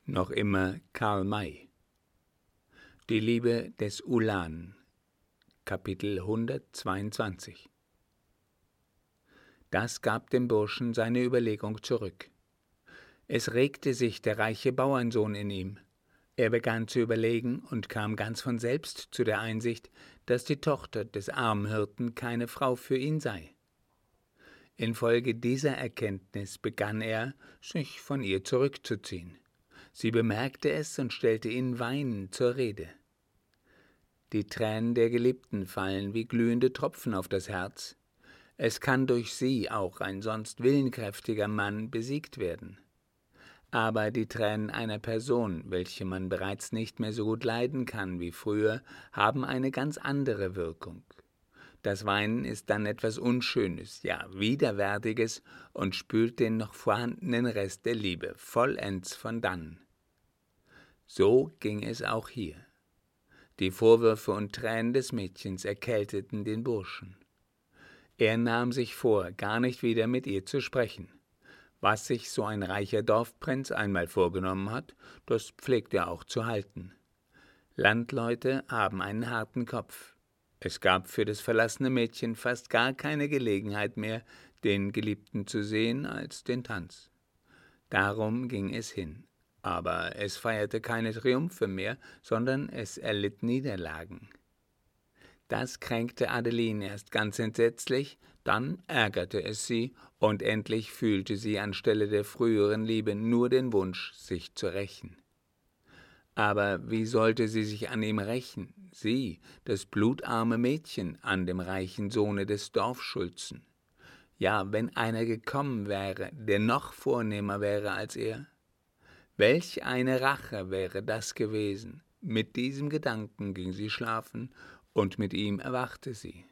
Noch immer Karl May. Die Liebe des Ulan, Kapitel 122. Das gab dem Burschen seine Überlegung zurück. Es regte sich der reiche Bauernsohn in ihm. Er begann zu überlegen und kam ganz von selbst zu der Einsicht, dass die Tochter des armen Hirten keine Frau für ihn sei. Infolge dieser Erkenntnis begann er, sich von ihr zurückzuziehen. Sie bemerkte es und stellte ihn weinend zur Rede. Die Tränen der Geliebten fallen wie glühende Tropfen auf das Herz. Es kann durch sie auch ein sonst willenkräftiger Mann besiegt werden. Aber die Tränen einer Person, welche man bereits nicht mehr so gut leiden kann wie früher, haben eine ganz andere Wirkung. Das Weinen ist dann etwas Unschönes, ja Widerwärtiges und spült den noch vorhandenen Rest der Liebe vollends von dannen. So ging es auch hier. Die Vorwürfe und Tränen des Mädchens erkälteten den Burschen. Er nahm sich vor, gar nicht wieder mit ihr zu sprechen. Was sich so ein reicher Dorfprinz einmal vorgenommen hat, das pflegt er auch zu halten. Landleute haben einen harten Kopf. Es gab für das verlassene Mädchen fast gar keine Gelegenheit mehr, den Geliebten zu sehen, als den Tanz. Darum ging es hin. Aber es feierte keine Triumphe mehr, sondern es erlitt Niederlagen. Das kränkte Adeline erst ganz entsetzlich, dann ärgerte es sie, und endlich fühlte sie anstelle der früheren Liebe nur den Wunsch, sich zu rächen. Aber wie sollte sie sich an ihm rächen, sie, das blutarme Mädchen, an dem reichen Sohne des Dorfschulzen? Ja, wenn einer gekommen wäre, der noch vornehmer wäre als er? Welch eine Rache wäre das gewesen! Mit diesem Gedanken ging sie schlafen, und mit ihm erwachte sie.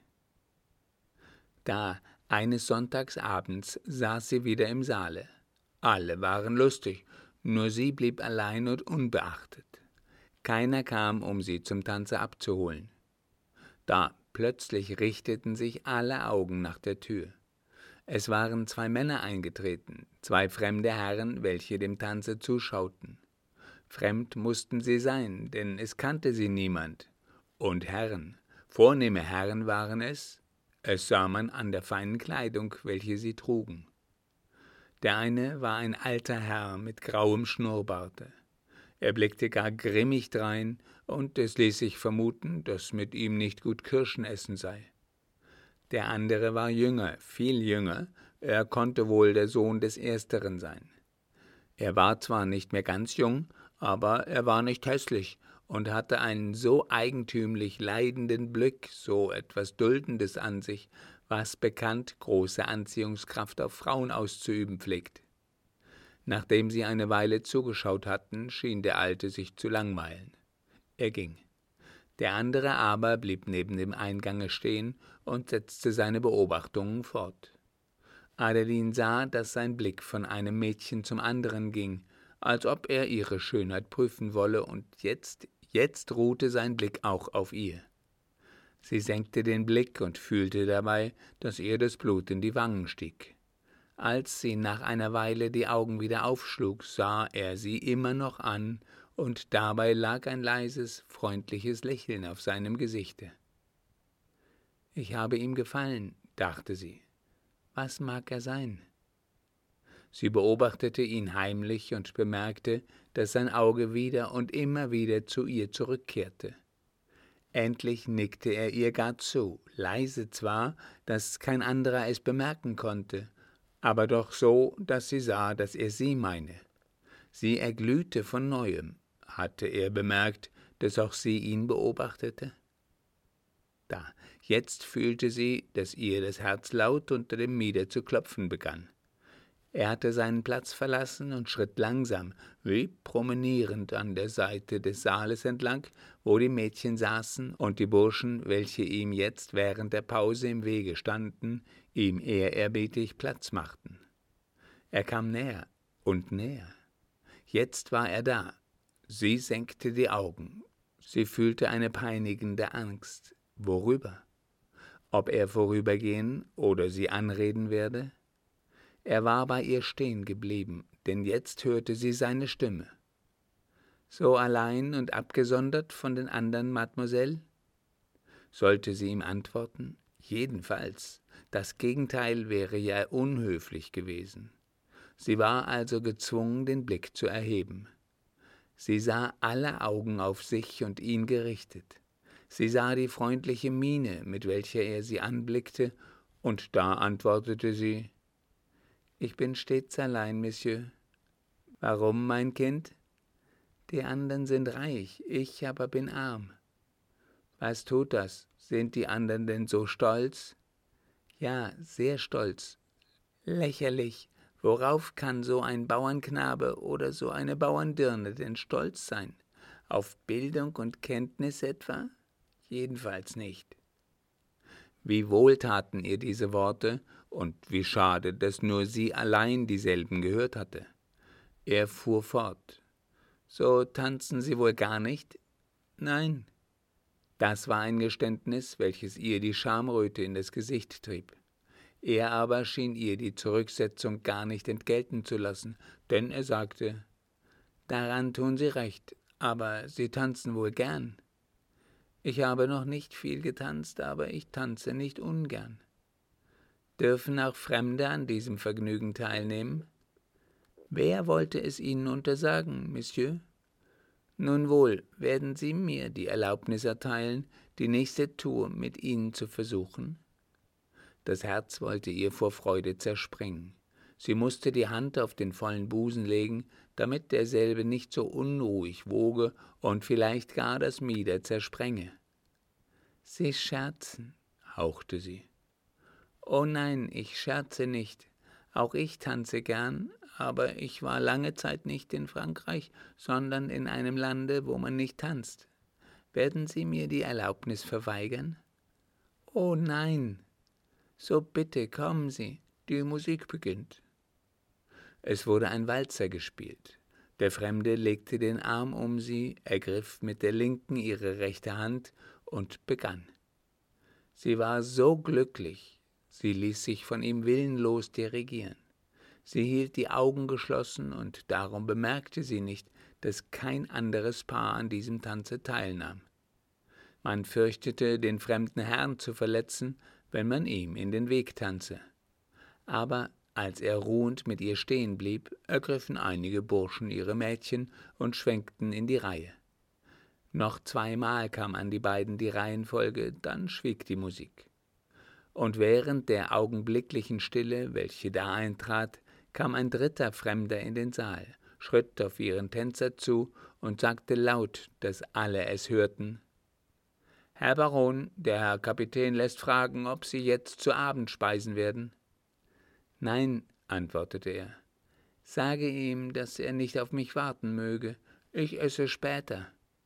Da, eines Sonntagsabends, saß sie wieder im Saale. Alle waren lustig, nur sie blieb allein und unbeachtet. Keiner kam, um sie zum Tanze abzuholen. Da plötzlich richteten sich alle Augen nach der Tür. Es waren 2 Männer eingetreten, 2 fremde Herren, welche dem Tanze zuschauten. Fremd mussten sie sein, denn es kannte sie niemand. Und Herren, vornehme Herren waren es sah man an der feinen Kleidung, welche sie trugen. Der eine war ein alter Herr mit grauem Schnurrbarte. Er blickte gar grimmig drein, und es ließ sich vermuten, dass mit ihm nicht gut Kirschen essen sei. Der andere war jünger, viel jünger, er konnte wohl der Sohn des Ersteren sein. Er war zwar nicht mehr ganz jung, aber er war nicht hässlich und hatte einen so eigentümlich leidenden Blick, so etwas Duldendes an sich, was bekannt große Anziehungskraft auf Frauen auszuüben pflegt. Nachdem sie eine Weile zugeschaut hatten, schien der Alte sich zu langweilen. Er ging. Der andere aber blieb neben dem Eingange stehen und setzte seine Beobachtungen fort. Adeline sah, dass sein Blick von einem Mädchen zum anderen ging, als ob er ihre Schönheit prüfen wolle, und jetzt ruhte sein Blick auch auf ihr. Sie senkte den Blick und fühlte dabei, dass ihr das Blut in die Wangen stieg. Als sie nach einer Weile die Augen wieder aufschlug, sah er sie immer noch an, und dabei lag ein leises, freundliches Lächeln auf seinem Gesichte. »Ich habe ihm gefallen«, dachte sie. »Was mag er sein?« Sie beobachtete ihn heimlich und bemerkte, dass sein Auge wieder und immer wieder zu ihr zurückkehrte. Endlich nickte er ihr gar zu, leise zwar, dass kein anderer es bemerken konnte, aber doch so, dass sie sah, dass er sie meine. Sie erglühte von Neuem. Hatte er bemerkt, dass auch sie ihn beobachtete? Da, jetzt fühlte sie, dass ihr das Herz laut unter dem Mieder zu klopfen begann. Er hatte seinen Platz verlassen und schritt langsam, wie promenierend an der Seite des Saales entlang, wo die Mädchen saßen und die Burschen, welche ihm jetzt während der Pause im Wege standen, ihm ehrerbietig Platz machten. Er kam näher und näher. Jetzt war er da. Sie senkte die Augen. Sie fühlte eine peinigende Angst. Worüber? Ob er vorübergehen oder sie anreden werde? Er war bei ihr stehen geblieben, denn jetzt hörte sie seine Stimme. So allein und abgesondert von den anderen, Mademoiselle? Sollte sie ihm antworten, jedenfalls, das Gegenteil wäre ja unhöflich gewesen. Sie war also gezwungen, den Blick zu erheben. Sie sah alle Augen auf sich und ihn gerichtet. Sie sah die freundliche Miene, mit welcher er sie anblickte, und da antwortete sie: »Ich bin stets allein, Monsieur.« »Warum, mein Kind?« »Die anderen sind reich, ich aber bin arm.« »Was tut das? Sind die anderen denn so stolz?« »Ja, sehr stolz. Lächerlich. Worauf kann so ein Bauernknabe oder so eine Bauerndirne denn stolz sein? Auf Bildung und Kenntnis etwa? Jedenfalls nicht.« Wie wohl taten ihr diese Worte, und wie schade, dass nur sie allein dieselben gehört hatte. Er fuhr fort: »So tanzen Sie wohl gar nicht?« »Nein.« Das war ein Geständnis, welches ihr die Schamröte in das Gesicht trieb. Er aber schien ihr die Zurücksetzung gar nicht entgelten zu lassen, denn er sagte: »Daran tun Sie recht, aber Sie tanzen wohl gern.« »Ich habe noch nicht viel getanzt, aber ich tanze nicht ungern.« »Dürfen auch Fremde an diesem Vergnügen teilnehmen?« »Wer wollte es Ihnen untersagen, Monsieur?« »Nun wohl, werden Sie mir die Erlaubnis erteilen, die nächste Tour mit Ihnen zu versuchen?« Das Herz wollte ihr vor Freude zerspringen. Sie musste die Hand auf den vollen Busen legen, damit derselbe nicht so unruhig woge und vielleicht gar das Mieder zersprenge. »Sie scherzen«, hauchte sie. »Oh nein, ich scherze nicht. Auch ich tanze gern, aber ich war lange Zeit nicht in Frankreich, sondern in einem Lande, wo man nicht tanzt. Werden Sie mir die Erlaubnis verweigern?« »Oh nein!« »So bitte, kommen Sie, die Musik beginnt.« Es wurde ein Walzer gespielt. Der Fremde legte den Arm um sie, ergriff mit der linken ihre rechte Hand und begann. Sie war so glücklich, sie ließ sich von ihm willenlos dirigieren. Sie hielt die Augen geschlossen, und darum bemerkte sie nicht, dass kein anderes Paar an diesem Tanze teilnahm. Man fürchtete, den fremden Herrn zu verletzen, wenn man ihm in den Weg tanze. Aber als er ruhend mit ihr stehen blieb, ergriffen einige Burschen ihre Mädchen und schwenkten in die Reihe. Noch zweimal kam an die beiden die Reihenfolge, dann schwieg die Musik. Und während der augenblicklichen Stille, welche da eintrat, kam ein dritter Fremder in den Saal, schritt auf ihren Tänzer zu und sagte laut, dass alle es hörten: »Herr Baron, der Herr Kapitän lässt fragen, ob Sie jetzt zu Abend speisen werden.« »Nein«, antwortete er, »sage ihm, dass er nicht auf mich warten möge, ich esse später.«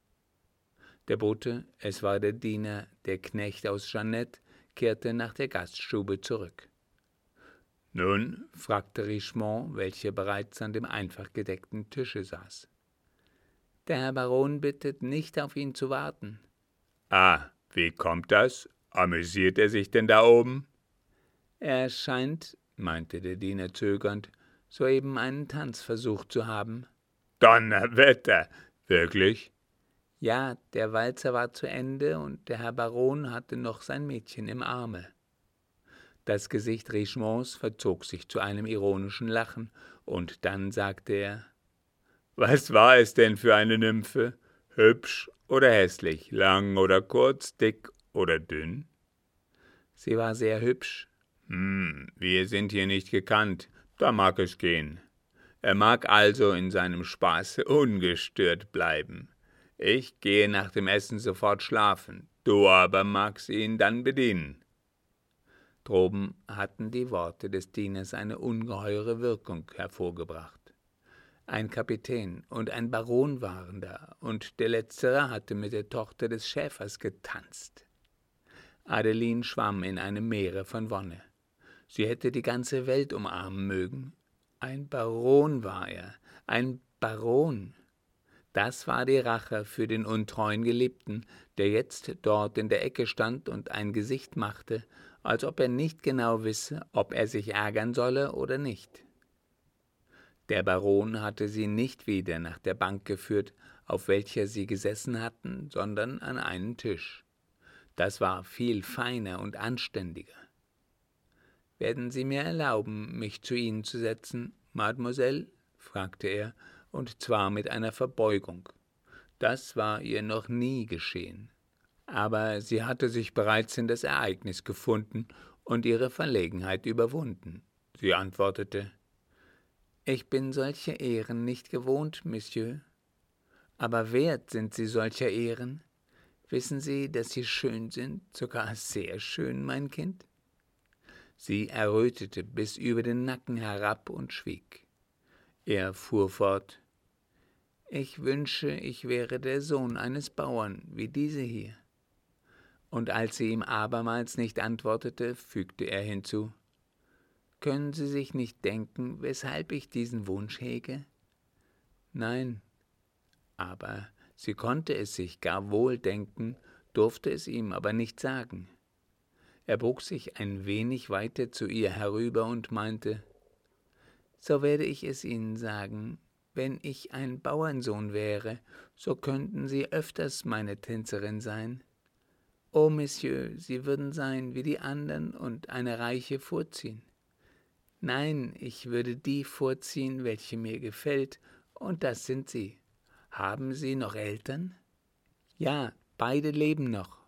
Der Bote, es war der Diener, der Knecht aus Jeannette, kehrte nach der Gaststube zurück. »Nun?« fragte Richemont, welcher bereits an dem einfach gedeckten Tische saß. »Der Herr Baron bittet, nicht auf ihn zu warten.« »Ah, wie kommt das? Amüsiert er sich denn da oben?« »Er scheint«, meinte der Diener zögernd, »soeben einen Tanz versucht zu haben.« »Donnerwetter! Wirklich?« »Ja, der Walzer war zu Ende, und der Herr Baron hatte noch sein Mädchen im Arme.« Das Gesicht Richemonts verzog sich zu einem ironischen Lachen, und dann sagte er: »Was war es denn für eine Nymphe? Hübsch oder hässlich, lang oder kurz, dick oder dünn?« »Sie war sehr hübsch.« Wir sind hier nicht gekannt, da mag es gehen. Er mag also in seinem Spaße ungestört bleiben. Ich gehe nach dem Essen sofort schlafen, du aber magst ihn dann bedienen.« Droben hatten die Worte des Dieners eine ungeheure Wirkung hervorgebracht. Ein Kapitän und ein Baron waren da, und der Letztere hatte mit der Tochter des Schäfers getanzt. Adeline schwamm in einem Meere von Wonne. Sie hätte die ganze Welt umarmen mögen. Ein Baron war er, ein Baron. Das war die Rache für den untreuen Geliebten, der jetzt dort in der Ecke stand und ein Gesicht machte, als ob er nicht genau wisse, ob er sich ärgern solle oder nicht. Der Baron hatte sie nicht wieder nach der Bank geführt, auf welcher sie gesessen hatten, sondern an einen Tisch. Das war viel feiner und anständiger. »Werden Sie mir erlauben, mich zu Ihnen zu setzen, Mademoiselle?« fragte er, und zwar mit einer Verbeugung. Das war ihr noch nie geschehen. Aber sie hatte sich bereits in das Ereignis gefunden und ihre Verlegenheit überwunden. Sie antwortete: »Ich bin solche Ehren nicht gewohnt, Monsieur. Aber wert sind Sie solcher Ehren? Wissen Sie, dass Sie schön sind, sogar sehr schön, mein Kind?« Sie errötete bis über den Nacken herab und schwieg. Er fuhr fort: »Ich wünsche, ich wäre der Sohn eines Bauern, wie diese hier.« Und als sie ihm abermals nicht antwortete, fügte er hinzu: »Können Sie sich nicht denken, weshalb ich diesen Wunsch hege?« »Nein.« Aber sie konnte es sich gar wohl denken, durfte es ihm aber nicht sagen. Er bog sich ein wenig weiter zu ihr herüber und meinte: »So werde ich es Ihnen sagen. Wenn ich ein Bauernsohn wäre, so könnten Sie öfters meine Tänzerin sein. Oh, Monsieur, Sie würden sein wie die anderen und eine Reiche vorziehen. Nein, ich würde die vorziehen, welche mir gefällt, und das sind Sie. Haben Sie noch Eltern?« »Ja, beide leben noch.«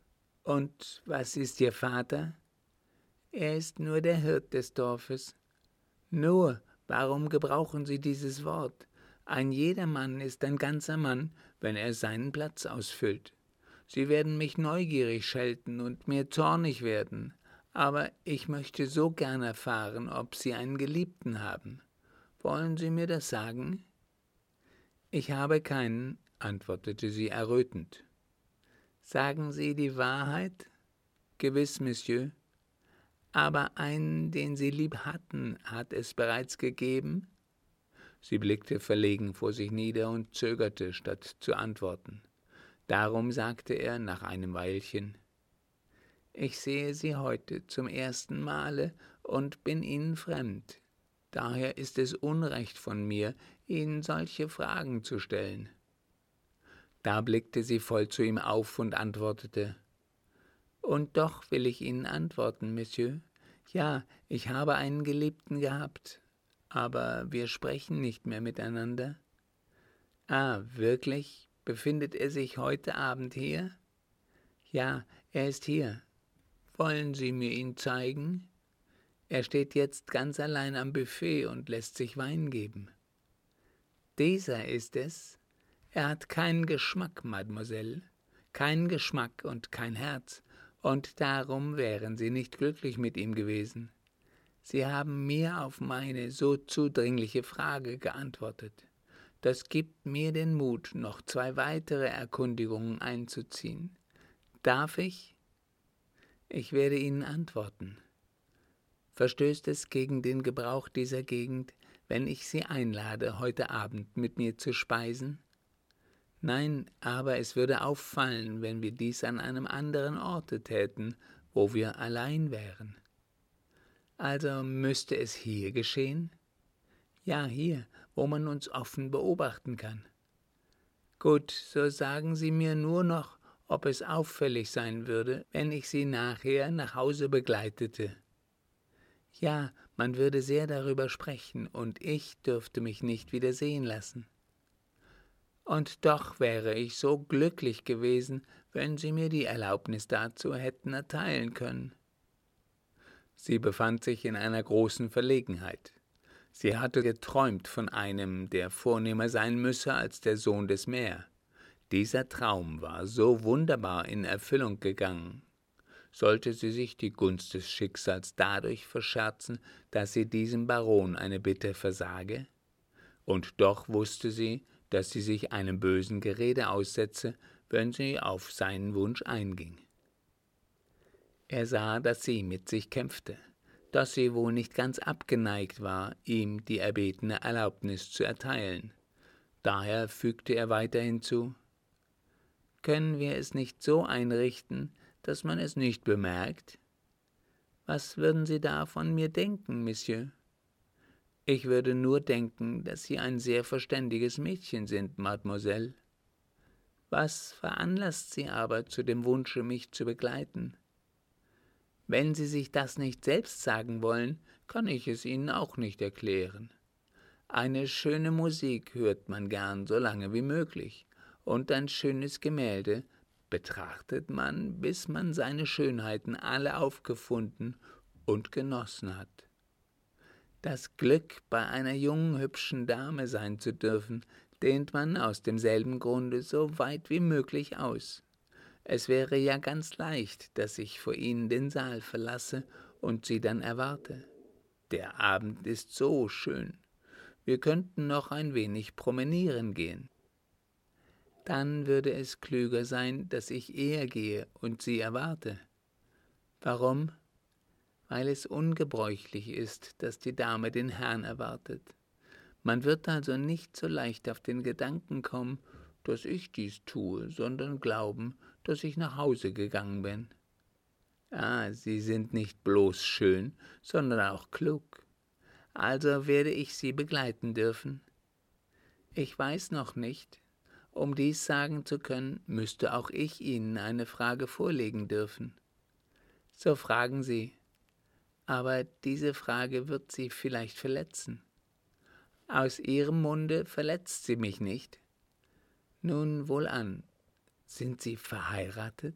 »Und was ist Ihr Vater?« »Er ist nur der Hirt des Dorfes.« »Nur, warum gebrauchen Sie dieses Wort? Ein jedermann ist ein ganzer Mann, wenn er seinen Platz ausfüllt. Sie werden mich neugierig schelten und mir zornig werden, aber ich möchte so gern erfahren, ob Sie einen Geliebten haben. Wollen Sie mir das sagen?« »Ich habe keinen«, antwortete sie errötend. »Sagen Sie die Wahrheit?« »Gewiss, Monsieur.« »Aber einen, den Sie lieb hatten, hat es bereits gegeben?« Sie blickte verlegen vor sich nieder und zögerte, statt zu antworten. Darum sagte er nach einem Weilchen: »Ich sehe Sie heute zum ersten Male und bin Ihnen fremd. Daher ist es Unrecht von mir, Ihnen solche Fragen zu stellen.« Da blickte sie voll zu ihm auf und antwortete: »Und doch will ich Ihnen antworten, Monsieur. Ja, ich habe einen Geliebten gehabt, aber wir sprechen nicht mehr miteinander.« »Ah, wirklich? Befindet er sich heute Abend hier?« »Ja, er ist hier. Wollen Sie mir ihn zeigen? Er steht jetzt ganz allein am Buffet und lässt sich Wein geben.« »Dieser ist es. Er hat keinen Geschmack, Mademoiselle, keinen Geschmack und kein Herz, und darum wären Sie nicht glücklich mit ihm gewesen. Sie haben mir auf meine so zudringliche Frage geantwortet. Das gibt mir den Mut, noch 2 weitere Erkundigungen einzuziehen. Darf ich?« »Ich werde Ihnen antworten. Verstößt es gegen den Gebrauch dieser Gegend, wenn ich Sie einlade, heute Abend mit mir zu speisen?« »Nein, aber es würde auffallen, wenn wir dies an einem anderen Orte täten, wo wir allein wären.« »Also müsste es hier geschehen?« »Ja, hier, wo man uns offen beobachten kann.« »Gut, so sagen Sie mir nur noch, ob es auffällig sein würde, wenn ich Sie nachher nach Hause begleitete.« »Ja, man würde sehr darüber sprechen, und ich dürfte mich nicht wieder sehen lassen.« »Und doch wäre ich so glücklich gewesen, wenn Sie mir die Erlaubnis dazu hätten erteilen können.« Sie befand sich in einer großen Verlegenheit. Sie hatte geträumt von einem, der vornehmer sein müsse als der Sohn des Maire. Dieser Traum war so wunderbar in Erfüllung gegangen. Sollte sie sich die Gunst des Schicksals dadurch verscherzen, dass sie diesem Baron eine Bitte versage? Und doch wusste sie, dass sie sich einem bösen Gerede aussetze, wenn sie auf seinen Wunsch einging. Er sah, dass sie mit sich kämpfte, dass sie wohl nicht ganz abgeneigt war, ihm die erbetene Erlaubnis zu erteilen. Daher fügte er weiter hinzu: »Können wir es nicht so einrichten, dass man es nicht bemerkt? Was würden Sie da von mir denken, Monsieur?« Ich würde nur denken, dass Sie ein sehr verständiges Mädchen sind, Mademoiselle. Was veranlasst Sie aber zu dem Wunsche, mich zu begleiten? Wenn Sie sich das nicht selbst sagen wollen, kann ich es Ihnen auch nicht erklären. Eine schöne Musik hört man gern so lange wie möglich, und ein schönes Gemälde betrachtet man, bis man seine Schönheiten alle aufgefunden und genossen hat. Das Glück, bei einer jungen, hübschen Dame sein zu dürfen, dehnt man aus demselben Grunde so weit wie möglich aus. Es wäre ja ganz leicht, dass ich vor Ihnen den Saal verlasse und Sie dann erwarte. Der Abend ist so schön. Wir könnten noch ein wenig promenieren gehen. Dann würde es klüger sein, dass ich eher gehe und Sie erwarte. Warum? Weil es ungebräuchlich ist, dass die Dame den Herrn erwartet. Man wird also nicht so leicht auf den Gedanken kommen, dass ich dies tue, sondern glauben, dass ich nach Hause gegangen bin. Ah, Sie sind nicht bloß schön, sondern auch klug. Also werde ich Sie begleiten dürfen. Ich weiß noch nicht. Um dies sagen zu können, müsste auch ich Ihnen eine Frage vorlegen dürfen. So fragen Sie, aber diese Frage wird Sie vielleicht verletzen. Aus Ihrem Munde verletzt sie mich nicht. Nun wohlan, sind Sie verheiratet?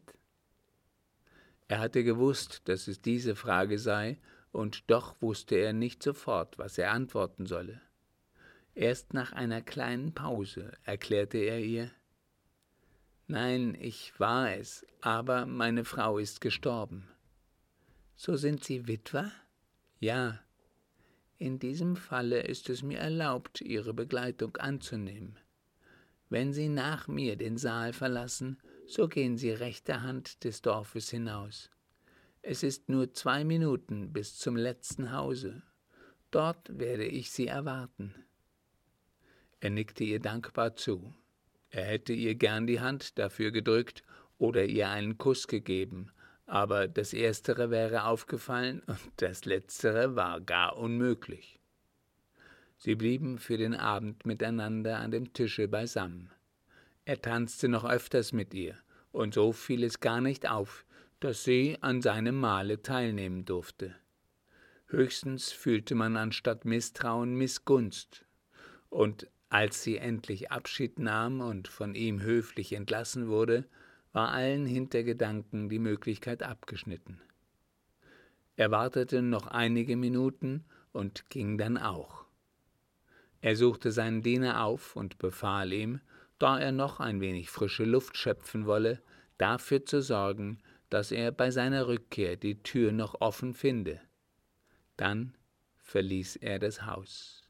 Er hatte gewusst, dass es diese Frage sei, und doch wusste er nicht sofort, was er antworten solle. Erst nach einer kleinen Pause erklärte er ihr: »Nein, ich war es, aber meine Frau ist gestorben.« »So sind Sie Witwer?« »Ja. In diesem Falle ist es mir erlaubt, Ihre Begleitung anzunehmen. Wenn Sie nach mir den Saal verlassen, so gehen Sie rechter Hand des Dorfes hinaus. Es ist nur 2 Minuten bis zum letzten Hause. Dort werde ich Sie erwarten.« Er nickte ihr dankbar zu. Er hätte ihr gern die Hand dafür gedrückt oder ihr einen Kuss gegeben, aber das Erstere wäre aufgefallen und das Letztere war gar unmöglich. Sie blieben für den Abend miteinander an dem Tische beisammen. Er tanzte noch öfters mit ihr, und so fiel es gar nicht auf, dass sie an seinem Mahle teilnehmen durfte. Höchstens fühlte man anstatt Misstrauen Missgunst, und als sie endlich Abschied nahm und von ihm höflich entlassen wurde, war allen Hintergedanken die Möglichkeit abgeschnitten. Er wartete noch einige Minuten und ging dann auch. Er suchte seinen Diener auf und befahl ihm, da er noch ein wenig frische Luft schöpfen wolle, dafür zu sorgen, dass er bei seiner Rückkehr die Tür noch offen finde. Dann verließ er das Haus.